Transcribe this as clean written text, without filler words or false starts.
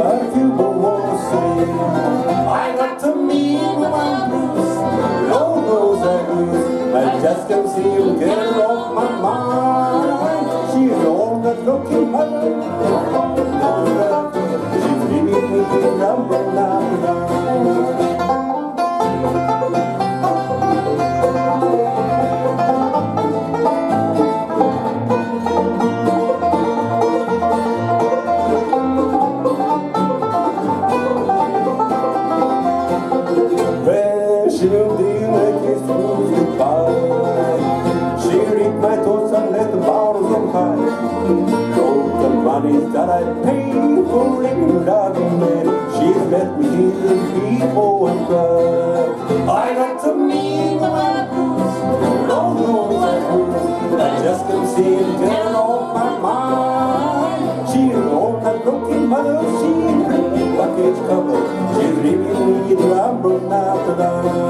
But you won't say I got to meet my blues. Lord knows I lose. I just can't seem to get her off my mind. She's all that looking mother. She's leaving me rumbling down the line. She will deal like this through goodbye. She read my thoughts and let the bottles on high. All the money that I paid for living without a man, she's let me hear people and cry. I got to meet my blues. Lord knows I lose. I just can't seem to get her off my mind. She's an old and broken mother. She's really package cover. She's leaving me the rumble now to die.